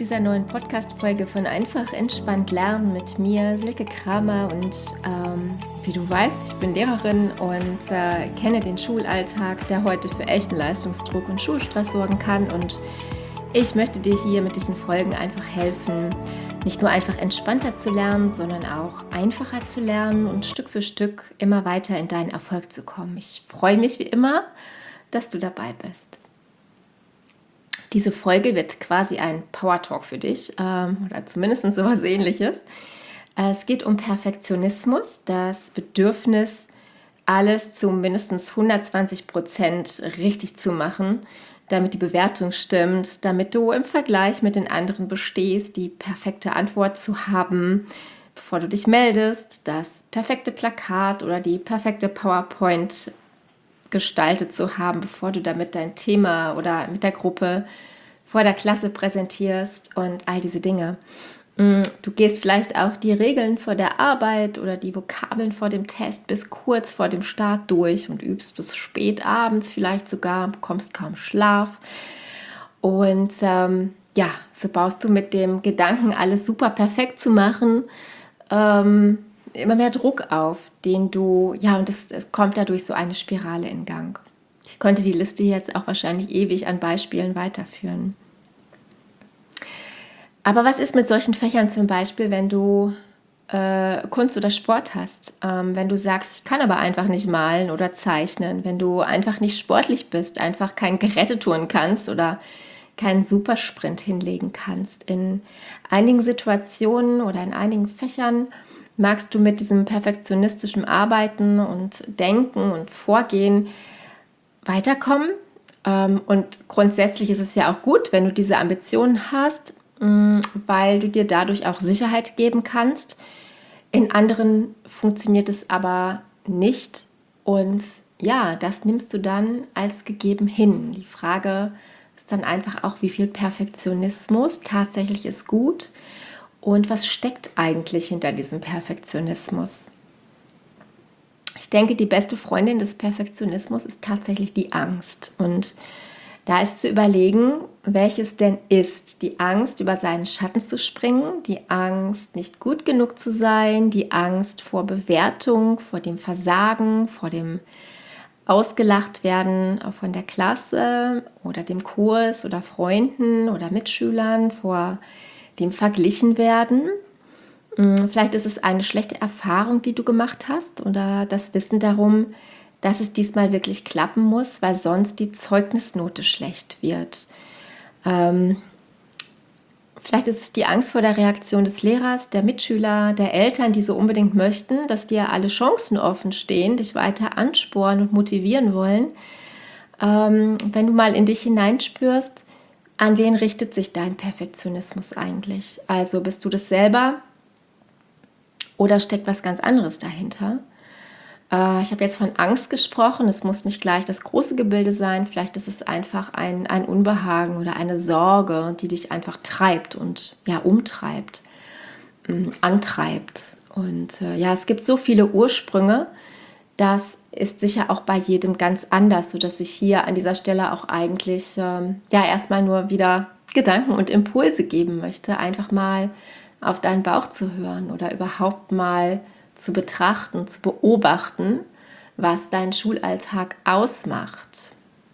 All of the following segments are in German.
dieser neuen Podcast-Folge von Einfach Entspannt Lernen mit mir, Silke Kramer. Und wie du weißt, ich bin Lehrerin und kenne den Schulalltag, der heute für echten Leistungsdruck und Schulstress sorgen kann. Und ich möchte dir hier mit diesen Folgen einfach helfen, nicht nur einfach entspannter zu lernen, sondern auch einfacher zu lernen und Stück für Stück immer weiter in deinen Erfolg zu kommen. Ich freue mich wie immer, dass du dabei bist. Diese Folge wird quasi ein Power-Talk für dich oder zumindest sowas Ähnliches. Es geht um Perfektionismus, das Bedürfnis, alles zu mindestens 120% richtig zu machen, damit die Bewertung stimmt, damit du im Vergleich mit den anderen bestehst, die perfekte Antwort zu haben, bevor du dich meldest, das perfekte Plakat oder die perfekte PowerPoint gestaltet zu haben, bevor du damit dein Thema oder mit der Gruppe vor der Klasse präsentierst und all diese Dinge. Du gehst vielleicht auch die Regeln vor der Arbeit oder die Vokabeln vor dem Test bis kurz vor dem Start durch und übst bis spät abends vielleicht sogar, bekommst kaum Schlaf. Und so baust du mit dem Gedanken, alles super perfekt zu machen, immer mehr Druck auf, den du, und es kommt dadurch so eine Spirale in Gang. Ich konnte die Liste jetzt auch wahrscheinlich ewig an Beispielen weiterführen. Aber was ist mit solchen Fächern zum Beispiel, wenn du Kunst oder Sport hast? Wenn du sagst, ich kann aber einfach nicht malen oder zeichnen, wenn du einfach nicht sportlich bist, einfach kein Gerätetouren kannst oder keinen Supersprint hinlegen kannst. In einigen Situationen oder in einigen Fächern magst du mit diesem perfektionistischen Arbeiten und Denken und Vorgehen weiterkommen. Und grundsätzlich ist es ja auch gut, wenn du diese Ambitionen hast, weil du dir dadurch auch Sicherheit geben kannst. In anderen funktioniert es aber nicht. Und das nimmst du dann als gegeben hin. Die Frage ist dann einfach auch, wie viel Perfektionismus tatsächlich ist gut. Und was steckt eigentlich hinter diesem Perfektionismus? Ich denke, die beste Freundin des Perfektionismus ist tatsächlich die Angst. Und da ist zu überlegen, welches denn ist. Die Angst, über seinen Schatten zu springen, die Angst, nicht gut genug zu sein, die Angst vor Bewertung, vor dem Versagen, vor dem ausgelacht werden von der Klasse oder dem Kurs oder Freunden oder Mitschülern, vor dem verglichen werden. Vielleicht ist es eine schlechte Erfahrung, die du gemacht hast oder das Wissen darum, dass es diesmal wirklich klappen muss, weil sonst die Zeugnisnote schlecht wird. Vielleicht ist es die Angst vor der Reaktion des Lehrers, der Mitschüler, der Eltern, die so unbedingt möchten, dass dir alle Chancen offen stehen, dich weiter anspornen und motivieren wollen. Wenn du mal in dich hineinspürst, an wen richtet sich dein Perfektionismus eigentlich? Also bist du das selber oder steckt was ganz anderes dahinter? Ich habe jetzt von Angst gesprochen. Es muss nicht gleich das große Gebilde sein. Vielleicht ist es einfach ein Unbehagen oder eine Sorge, die dich einfach treibt und umtreibt, antreibt. Und es gibt so viele Ursprünge. Das ist sicher auch bei jedem ganz anders, sodass ich hier an dieser Stelle auch eigentlich erstmal nur wieder Gedanken und Impulse geben möchte, einfach mal auf deinen Bauch zu hören oder überhaupt mal zu betrachten, zu beobachten, was dein Schulalltag ausmacht.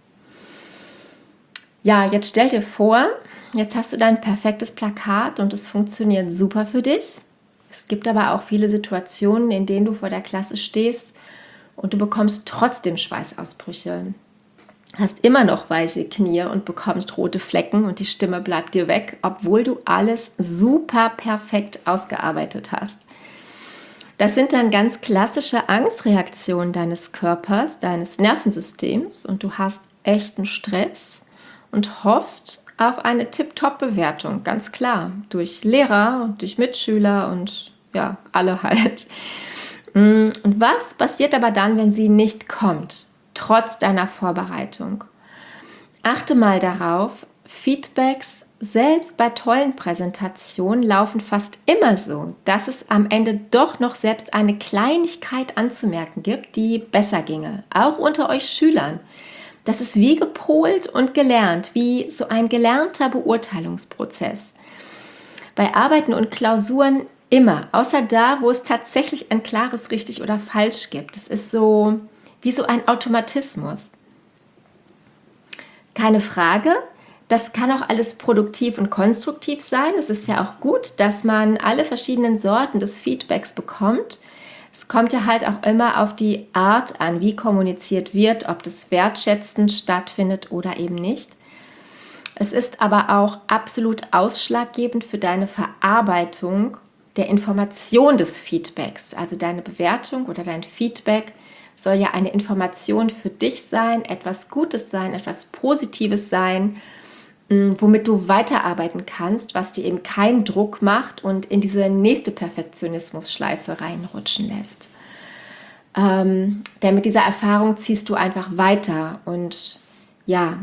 Ja, jetzt stell dir vor, jetzt hast du dein perfektes Plakat und es funktioniert super für dich. Es gibt aber auch viele Situationen, in denen du vor der Klasse stehst und du bekommst trotzdem Schweißausbrüche. Hast immer noch weiche Knie und bekommst rote Flecken und die Stimme bleibt dir weg, obwohl du alles super perfekt ausgearbeitet hast. Das sind dann ganz klassische Angstreaktionen deines Körpers, deines Nervensystems und du hast echten Stress und hoffst auf eine Tip-Top-Bewertung, ganz klar, durch Lehrer und durch Mitschüler und alle halt. Und was passiert aber dann, wenn sie nicht kommt, trotz deiner Vorbereitung? Achte mal darauf, Feedbacks selbst bei tollen Präsentationen laufen fast immer so, dass es am Ende doch noch selbst eine Kleinigkeit anzumerken gibt, die besser ginge, auch unter euch Schülern. Das ist wie gepolt und gelernt, wie so ein gelernter Beurteilungsprozess. Bei Arbeiten und Klausuren immer, außer da, wo es tatsächlich ein klares richtig oder falsch gibt. Es ist so wie so ein Automatismus. Keine Frage, das kann auch alles produktiv und konstruktiv sein. Es ist ja auch gut, dass man alle verschiedenen Sorten des Feedbacks bekommt. Es kommt ja halt auch immer auf die Art an, wie kommuniziert wird, ob das wertschätzend stattfindet oder eben nicht. Es ist aber auch absolut ausschlaggebend für deine Verarbeitung der Information des Feedbacks. Also deine Bewertung oder dein Feedback soll ja eine Information für dich sein, etwas Gutes sein, etwas Positives sein, womit du weiterarbeiten kannst, was dir eben keinen Druck macht und in diese nächste Perfektionismus-Schleife reinrutschen lässt. Denn mit dieser Erfahrung ziehst du einfach weiter und ja,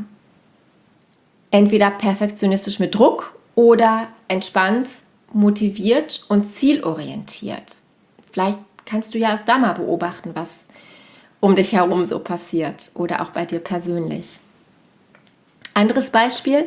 entweder perfektionistisch mit Druck oder entspannt, motiviert und zielorientiert. Vielleicht kannst du ja auch da mal beobachten, was um dich herum so passiert oder auch bei dir persönlich. Anderes Beispiel,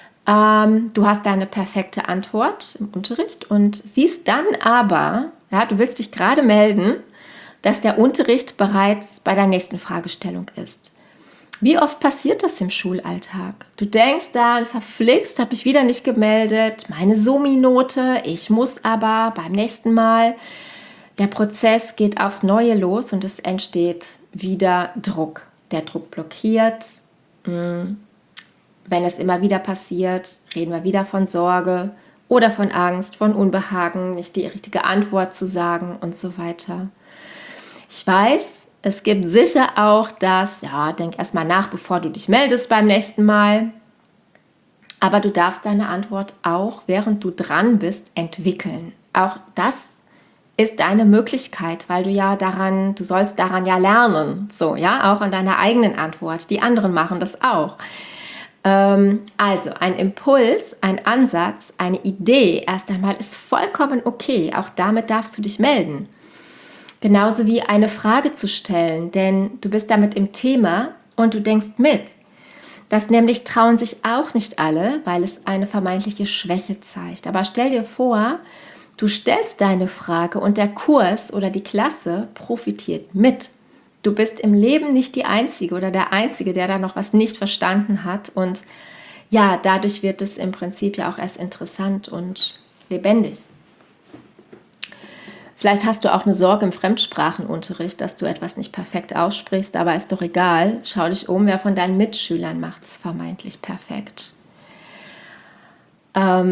du hast deine perfekte Antwort im Unterricht und siehst dann aber, ja, du willst dich gerade melden, dass der Unterricht bereits bei der nächsten Fragestellung ist. Wie oft passiert das im Schulalltag? Du denkst dann, verflixt, habe ich wieder nicht gemeldet, meine Somi-Note, ich muss aber beim nächsten Mal. Der Prozess geht aufs Neue los und es entsteht wieder Druck. Der Druck blockiert. Wenn es immer wieder passiert, reden wir wieder von Sorge oder von Angst, von Unbehagen, nicht die richtige Antwort zu sagen und so weiter. Ich weiß, es gibt sicher auch das, ja, denk erst mal nach, bevor du dich meldest beim nächsten Mal. Aber du darfst deine Antwort auch, während du dran bist, entwickeln. Auch das ist deine Möglichkeit, weil du sollst daran ja lernen. So, ja, auch an deiner eigenen Antwort. Die anderen machen das auch. Also, ein Impuls, ein Ansatz, eine Idee erst einmal ist vollkommen okay. Auch damit darfst du dich melden. Genauso wie eine Frage zu stellen, denn du bist damit im Thema und du denkst mit. Das nämlich trauen sich auch nicht alle, weil es eine vermeintliche Schwäche zeigt. Aber stell dir vor, du stellst deine Frage und der Kurs oder die Klasse profitiert mit. Du bist im Leben nicht die Einzige oder der Einzige, der da noch was nicht verstanden hat. Und ja, dadurch wird es im Prinzip ja auch erst interessant und lebendig. Vielleicht hast du auch eine Sorge im Fremdsprachenunterricht, dass du etwas nicht perfekt aussprichst, aber ist doch egal. Schau dich um, wer von deinen Mitschülern macht es vermeintlich perfekt. Ja,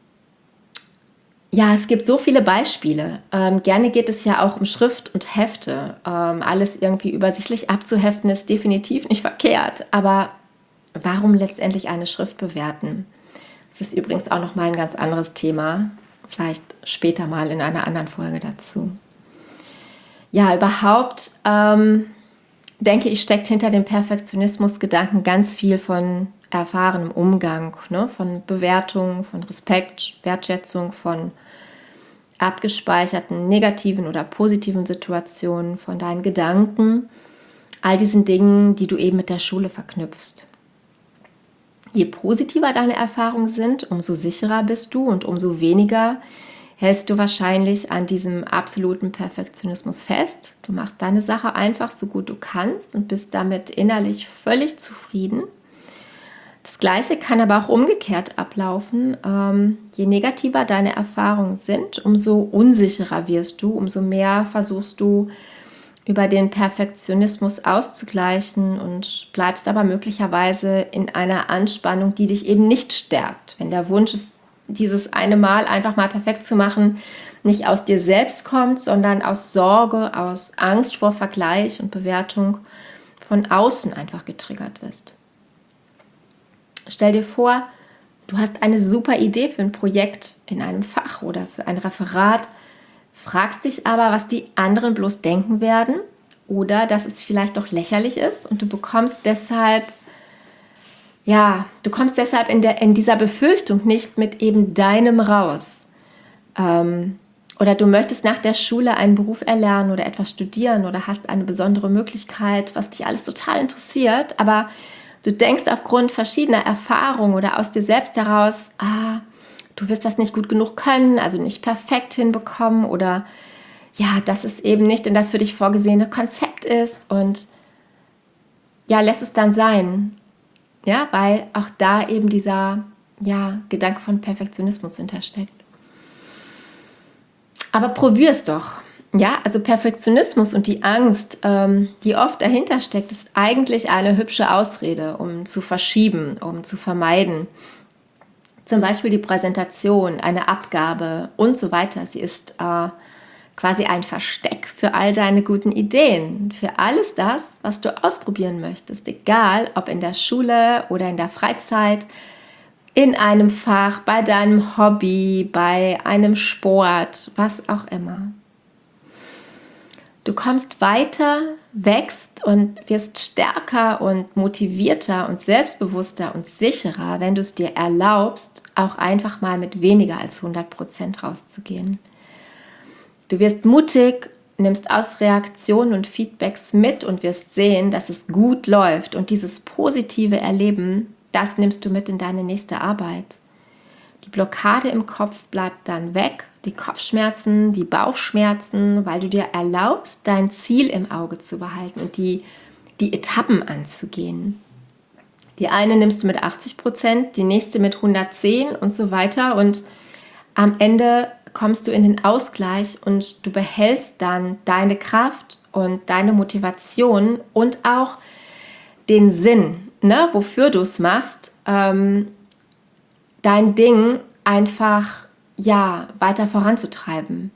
es gibt so viele Beispiele. Gerne geht es ja auch um Schrift und Hefte. Alles irgendwie übersichtlich abzuheften ist definitiv nicht verkehrt. Aber warum letztendlich eine Schrift bewerten? Das ist übrigens auch nochmal ein ganz anderes Thema. Vielleicht später mal in einer anderen Folge dazu. Ja, überhaupt denke ich, steckt hinter dem Perfektionismus-Gedanken ganz viel von erfahrenem Umgang, ne? Von Bewertung, von Respekt, Wertschätzung, von abgespeicherten negativen oder positiven Situationen, von deinen Gedanken, all diesen Dingen, die du eben mit der Schule verknüpfst. Je positiver deine Erfahrungen sind, umso sicherer bist du und umso weniger hältst du wahrscheinlich an diesem absoluten Perfektionismus fest. Du machst deine Sache einfach so gut du kannst und bist damit innerlich völlig zufrieden. Das Gleiche kann aber auch umgekehrt ablaufen. Je negativer deine Erfahrungen sind, umso unsicherer wirst du, umso mehr versuchst du über den Perfektionismus auszugleichen und bleibst aber möglicherweise in einer Anspannung, die dich eben nicht stärkt. Wenn der Wunsch ist, dieses eine Mal einfach mal perfekt zu machen, nicht aus dir selbst kommt, sondern aus Sorge, aus Angst vor Vergleich und Bewertung von außen einfach getriggert ist. Stell dir vor, du hast eine super Idee für ein Projekt in einem Fach oder für ein Referat, fragst dich aber, was die anderen bloß denken werden oder dass es vielleicht doch lächerlich ist und du kommst deshalb in dieser Befürchtung nicht mit eben deinem raus. Oder du möchtest nach der Schule einen Beruf erlernen oder etwas studieren oder hast eine besondere Möglichkeit, was dich alles total interessiert, aber du denkst aufgrund verschiedener Erfahrungen oder aus dir selbst heraus, du wirst das nicht gut genug können, also nicht perfekt hinbekommen oder ja, dass es eben nicht in das für dich vorgesehene Konzept ist und ja, lässt es dann sein. Ja, weil auch da eben dieser Gedanke von Perfektionismus hintersteckt. Aber probier es doch. Ja, also Perfektionismus und die Angst, die oft dahinter steckt, ist eigentlich eine hübsche Ausrede, um zu verschieben, um zu vermeiden. Zum Beispiel die Präsentation, eine Abgabe und so weiter. Sie ist quasi ein Versteck für all deine guten Ideen, für alles das, was du ausprobieren möchtest, egal ob in der Schule oder in der Freizeit, in einem Fach, bei deinem Hobby, bei einem Sport, was auch immer. Du kommst weiter, wächst und wirst stärker und motivierter und selbstbewusster und sicherer, wenn du es dir erlaubst, auch einfach mal mit weniger als 100% rauszugehen. Du wirst mutig, nimmst aus Reaktionen und Feedbacks mit und wirst sehen, dass es gut läuft. Und dieses positive Erleben, das nimmst du mit in deine nächste Arbeit. Die Blockade im Kopf bleibt dann weg, die Kopfschmerzen, die Bauchschmerzen, weil du dir erlaubst, dein Ziel im Auge zu behalten und die Etappen anzugehen. Die eine nimmst du mit 80%, die nächste mit 110 und so weiter. Und am Ende kommst du in den Ausgleich und du behältst dann deine Kraft und deine Motivation und auch den Sinn, wofür du es machst, dein Ding einfach weiter voranzutreiben.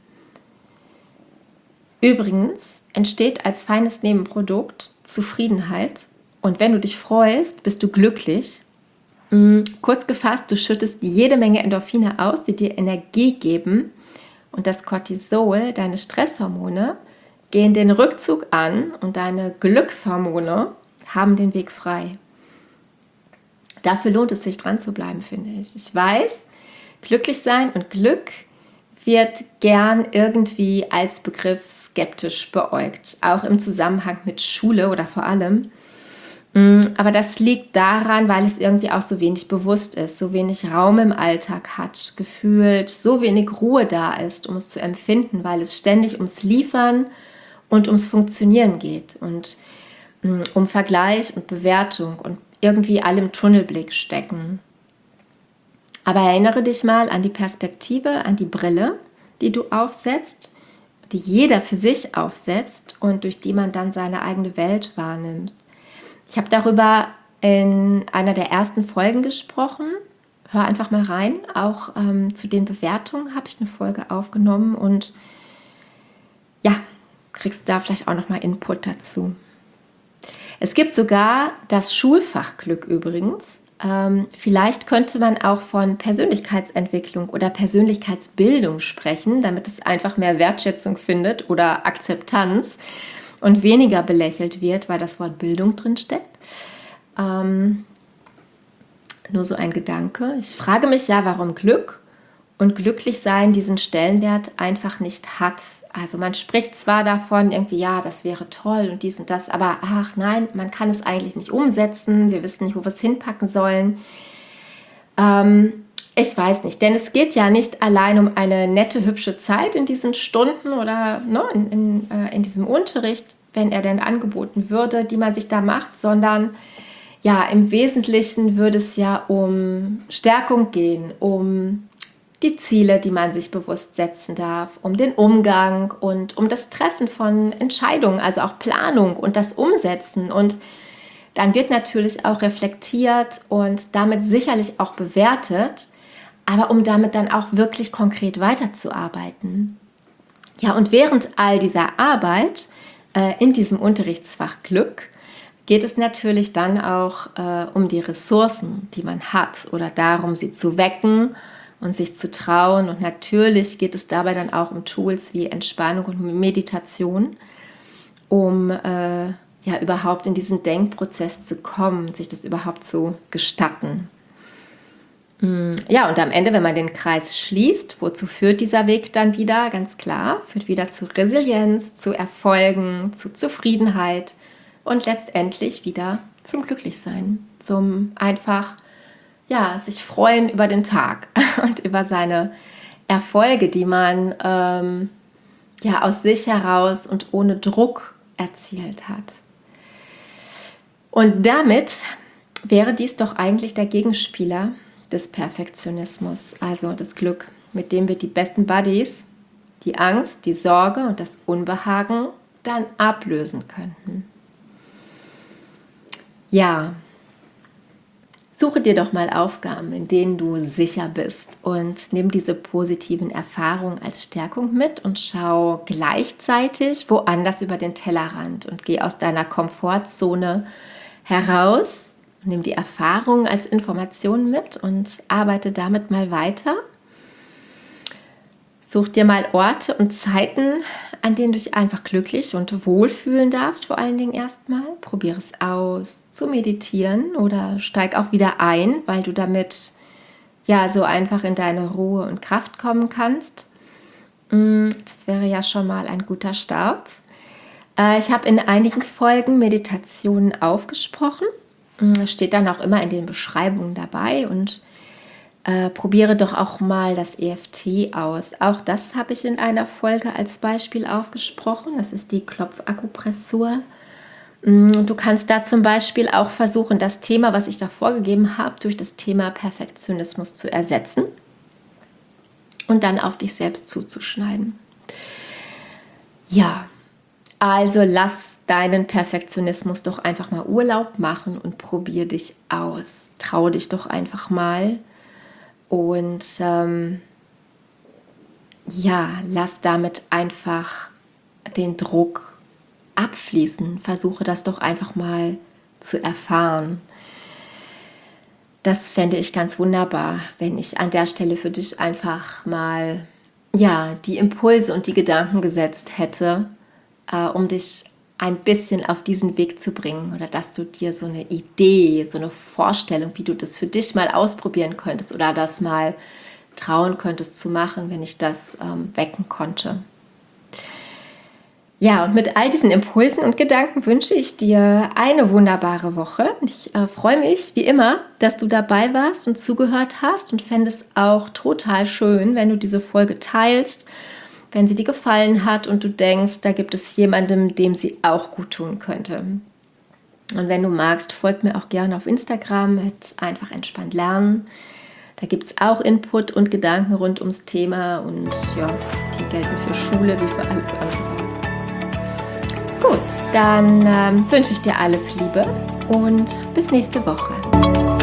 Übrigens entsteht als feines Nebenprodukt Zufriedenheit und wenn du dich freust, bist du glücklich. Kurz gefasst, du schüttest jede Menge Endorphine aus, die dir Energie geben und das Cortisol, deine Stresshormone, gehen den Rückzug an und deine Glückshormone haben den Weg frei. Dafür lohnt es sich, dran zu bleiben, finde ich. Ich weiß, glücklich sein und Glück wird gern irgendwie als Begriff skeptisch beäugt, auch im Zusammenhang mit Schule oder vor allem. Aber das liegt daran, weil es irgendwie auch so wenig bewusst ist, so wenig Raum im Alltag hat, gefühlt so wenig Ruhe da ist, um es zu empfinden, weil es ständig ums Liefern und ums Funktionieren geht und um Vergleich und Bewertung und irgendwie alle im Tunnelblick stecken. Aber erinnere dich mal an die Perspektive, an die Brille, die du aufsetzt, die jeder für sich aufsetzt und durch die man dann seine eigene Welt wahrnimmt. Ich habe darüber in einer der ersten Folgen gesprochen. Hör einfach mal rein. Auch zu den Bewertungen habe ich eine Folge aufgenommen und ja, kriegst da vielleicht auch nochmal Input dazu. Es gibt sogar das Schulfach Glück übrigens. Vielleicht könnte man auch von Persönlichkeitsentwicklung oder Persönlichkeitsbildung sprechen, damit es einfach mehr Wertschätzung findet oder Akzeptanz und weniger belächelt wird, weil das Wort Bildung drin steckt. Nur so ein Gedanke. Ich frage mich ja, warum Glück und Glücklichsein diesen Stellenwert einfach nicht hat. Also man spricht zwar davon, irgendwie, ja, das wäre toll und dies und das, aber ach nein, man kann es eigentlich nicht umsetzen. Wir wissen nicht, wo wir es hinpacken sollen. Ich weiß nicht, denn es geht ja nicht allein um eine nette, hübsche Zeit in diesen Stunden oder in diesem Unterricht, wenn er denn angeboten würde, die man sich da macht, sondern ja, im Wesentlichen würde es ja um Stärkung gehen, um die Ziele, die man sich bewusst setzen darf, um den Umgang und um das Treffen von Entscheidungen, also auch Planung und das Umsetzen. Und dann wird natürlich auch reflektiert und damit sicherlich auch bewertet, aber um damit dann auch wirklich konkret weiterzuarbeiten. Ja, und während all dieser Arbeit in diesem Unterrichtsfach Glück geht es natürlich dann auch um die Ressourcen, die man hat oder darum, sie zu wecken und sich zu trauen. Und natürlich geht es dabei dann auch um Tools wie Entspannung und Meditation, um überhaupt in diesen Denkprozess zu kommen, sich das überhaupt zu gestatten. Ja, und am Ende, wenn man den Kreis schließt, wozu führt dieser Weg dann wieder? Ganz klar, führt wieder zu Resilienz, zu Erfolgen, zu Zufriedenheit und letztendlich wieder zum Glücklichsein, zum einfach ja, sich freuen über den Tag und über seine Erfolge, die man ja aus sich heraus und ohne Druck erzielt hat. Und damit wäre dies doch eigentlich der Gegenspieler des Perfektionismus, also das Glück, mit dem wir die besten Buddies, die Angst, die Sorge und das Unbehagen dann ablösen könnten. Ja, suche dir doch mal Aufgaben, in denen du sicher bist und nimm diese positiven Erfahrungen als Stärkung mit und schau gleichzeitig woanders über den Tellerrand und geh aus deiner Komfortzone heraus, nimm die Erfahrungen als Information mit und arbeite damit mal weiter. Such dir mal Orte und Zeiten, an denen du dich einfach glücklich und wohlfühlen darfst, vor allen Dingen erstmal. Probiere es aus, zu meditieren oder steig auch wieder ein, weil du damit ja so einfach in deine Ruhe und Kraft kommen kannst. Das wäre ja schon mal ein guter Start. Ich habe in einigen Folgen Meditationen aufgesprochen. Das steht dann auch immer in den Beschreibungen dabei und probiere doch auch mal das EFT aus. Auch das habe ich in einer Folge als Beispiel aufgesprochen. Das ist die Klopfakupressur. Du kannst da zum Beispiel auch versuchen, das Thema, was ich da vorgegeben habe, durch das Thema Perfektionismus zu ersetzen und dann auf dich selbst zuzuschneiden. Ja, also lass deinen Perfektionismus doch einfach mal Urlaub machen und probier dich aus. Trau dich doch einfach mal. Und ja, lass damit einfach den Druck abfließen. Versuche das doch einfach mal zu erfahren. Das fände ich ganz wunderbar, wenn ich an der Stelle für dich einfach mal ja, die Impulse und die Gedanken gesetzt hätte, um dich ein bisschen auf diesen Weg zu bringen oder dass du dir so eine Idee, so eine Vorstellung, wie du das für dich mal ausprobieren könntest oder das mal trauen könntest zu machen, wenn ich das wecken konnte. Ja, und mit all diesen Impulsen und Gedanken wünsche ich dir eine wunderbare Woche. Ich freue mich, wie immer, dass du dabei warst und zugehört hast und fände es auch total schön, wenn du diese Folge teilst, wenn sie dir gefallen hat und du denkst, da gibt es jemandem, dem sie auch gut tun könnte. Und wenn du magst, folg mir auch gerne auf Instagram mit einfach entspannt lernen. Da gibt es auch Input und Gedanken rund ums Thema und ja, die gelten für Schule wie für alles andere. Gut, dann wünsche ich dir alles Liebe und bis nächste Woche.